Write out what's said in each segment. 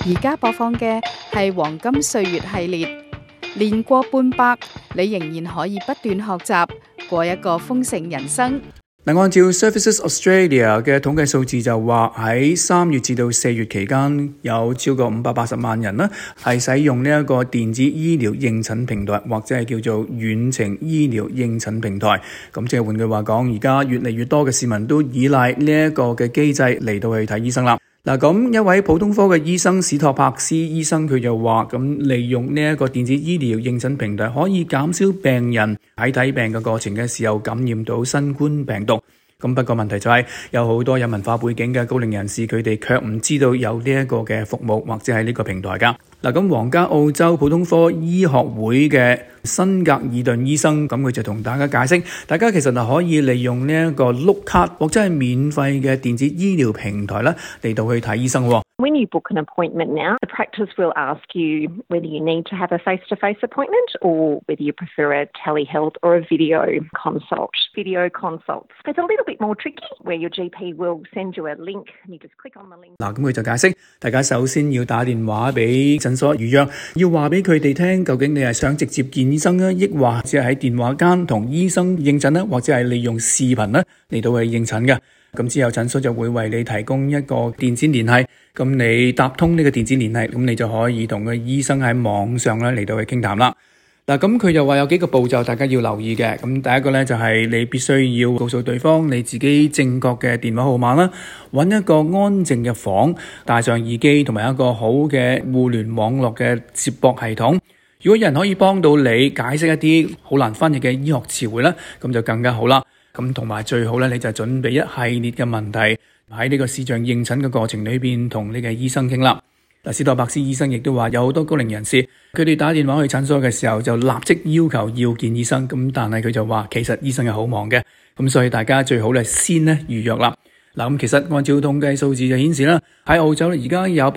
而家播放嘅係黃金歲月系列，年過半百，你仍然可以不斷學習，過一個豐盛人生。 嗱，按照 Services Australia 嘅統計數字就話喺3月至到4月期間，有超過580萬人啦，係使用呢一個電子醫療應診平台，或者係叫做遠程醫療應診平台。咁即係換句話講，而家越嚟越多嘅市民都依賴呢一個嘅機制嚟到去睇醫生啦。嗱，咁一位普通科嘅醫生史托柏斯醫生佢就話，咁利用呢一個電子醫療應診平台可以減少病人喺睇病嘅過程嘅時候感染到新冠病毒。咁不過問題就係有好多有文化背景嘅高齡人士，佢哋卻唔知道有呢一個嘅服務或者係呢個平台㗎。嗱，咁皇家澳洲普通科醫學會嘅辛格爾頓醫生，咁佢就同大家解釋，大家其實係可以利用呢一個碌卡或者係免費嘅電子醫療平台啦，嚟到去睇醫生。 When you book an appointment now, the practice will ask you whether you need to have a face-to-face appointment or whether you prefer a telehealth or a video consult. Video consults. It's a little bit more tricky where your GP will send you a link and you just click on the link. 嗱，咁佢就解釋，大家首先要打電話俾診所預約，要話俾佢哋聽，究竟你係想直接見醫生啊，抑或只係喺電話間同醫生應診啦，或者係利用視頻啦嚟到去應診嘅。咁之後診所就會為你提供一個電子聯繫，咁你搭通呢個電子聯繫，咁你就可以同個醫生喺網上咧嚟到去傾談啦。嗱，咁佢就話有幾個步驟大家要留意嘅。咁第一個咧就係你必須要告訴對方你自己正確嘅電話號碼啦，揾一個安靜嘅房，戴上耳機同埋一個好嘅互聯網絡嘅接駁系統。如果有人可以幫到你解釋一啲好難翻譯嘅醫學詞彙咧，咁就更加好啦。咁同埋最好咧，你就準備一系列嘅問題喺呢個視像應診嘅過程裏邊同你嘅醫生傾啦。嗱，史托柏斯醫生亦都話有好多高齡人士，佢哋打電話去診所嘅時候就立即要求要見醫生，咁但係佢就話其實醫生係好忙嘅，咁所以大家最好咧先咧預約啦。嗱，咁其實按照統計數字就顯示啦，喺澳洲而家有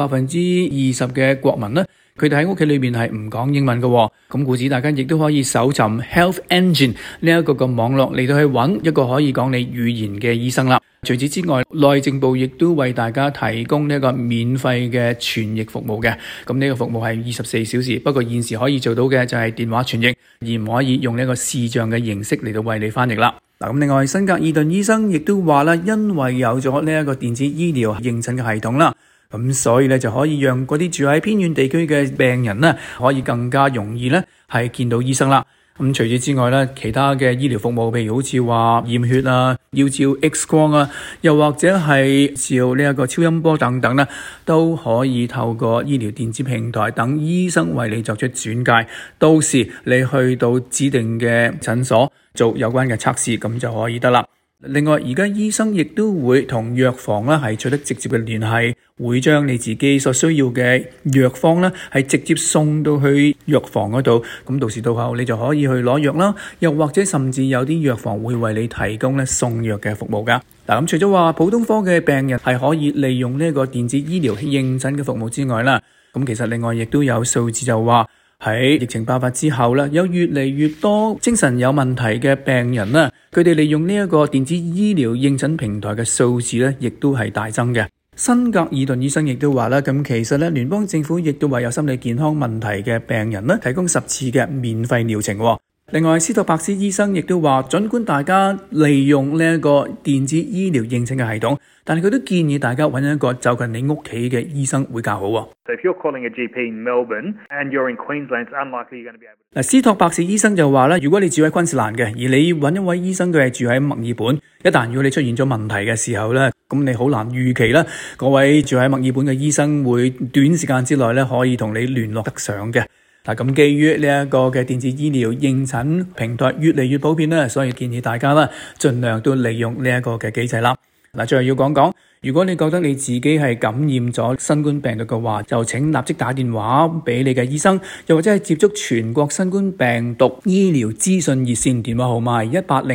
20%嘅國民咧，佢哋喺屋企裏面係唔講英文嘅，咁故此大家亦都可以搜尋 Health Engine 呢一個嘅網絡嚟到去揾一個可以講你語言嘅醫生啦。除此之外，內政部亦都為大家提供呢一個免費嘅傳譯服務嘅，咁呢個服務係24小時，不過現時可以做到嘅就係電話傳譯，而唔可以用呢個視像嘅形式嚟到為你翻譯啦。嗱，咁另外辛格爾頓醫生亦都話啦，因為有咗呢一個電子醫療應診嘅系統啦，咁所以咧就可以讓嗰啲住喺偏遠地區嘅病人咧，可以更加容易咧係見到醫生啦。咁除此之外咧，其他嘅醫療服務，譬如好似話驗血啊，要照 X 光啊，又或者係照呢一個超音波等等咧，都可以透過醫療電子平台等醫生為你作出轉介。到時你去到指定嘅診所做有關嘅測試，咁就可以得啦。另外，而家醫生亦都會同藥房啦係取得直接嘅聯繫，會將你自己所需要嘅藥方啦係直接送到去藥房嗰度，咁到時到後你就可以去攞藥啦，又或者甚至有啲藥房會為你提供咧送藥嘅服務㗎。嗱，咁除咗話普通科嘅病人係可以利用呢個電子醫療應診嘅服務之外啦，咁其實另外亦都有數字就話，喺疫情爆發之後咧，有越嚟越多精神有問題嘅病人啦，佢哋利用呢一個電子醫療應診平台嘅數字咧，亦都係大增嘅。辛格爾頓醫生亦都話啦，咁其實咧，聯邦政府亦都為有心理健康問題嘅病人咧，提供10次嘅免費療程。另外，斯托柏斯醫生亦都話，儘管大家利用呢一個電子醫療應診嘅系統，但係佢都建議大家揾一個就近你屋企嘅醫生會較好。 So if you're calling a GP in Melbourne and you're in Queensland, it's unlikely you're going to be able to... 斯托柏斯醫生就話啦，如果你住喺昆士蘭嘅，而你揾一位醫生佢係住喺墨爾本，一旦如果你出現咗問題嘅時候咧，咁你好難預期啦，嗰位住喺墨爾本嘅醫生會短時間之內咧可以同你聯絡得上嘅。嗱，咁基於呢一個嘅電子醫療應診平台越嚟越普遍啦，所以建議大家啦，盡量都利用呢一個嘅機制啦。嗱，最後要講講，如果你覺得你自己係感染咗新冠病毒嘅話，就請立即打電話俾你嘅醫生，又或者係接觸全國新冠病毒醫療資訊熱線電話號碼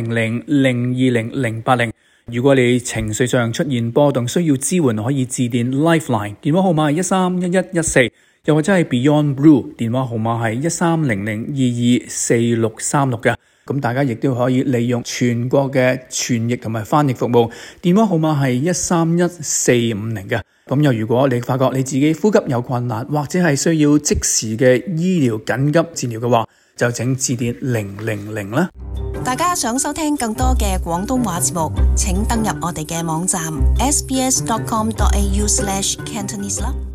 1800-020-080。如果你情緒上出現波動，需要支援，可以致電 Lifeline 電話號碼131114。又或者係 Beyond Blue 電話號碼係1300224636嘅。 咁大家亦都可以利用全國嘅傳譯同埋翻譯服務，電話號碼係131450嘅。咁又如果你發覺你自己呼吸有困難，或者係需要即時嘅醫療緊急治療嘅話，就請致電000啦。 大家想收聽更多嘅廣東話節目，請登入我哋嘅網站 sbs.com.au/Cantonese 啦。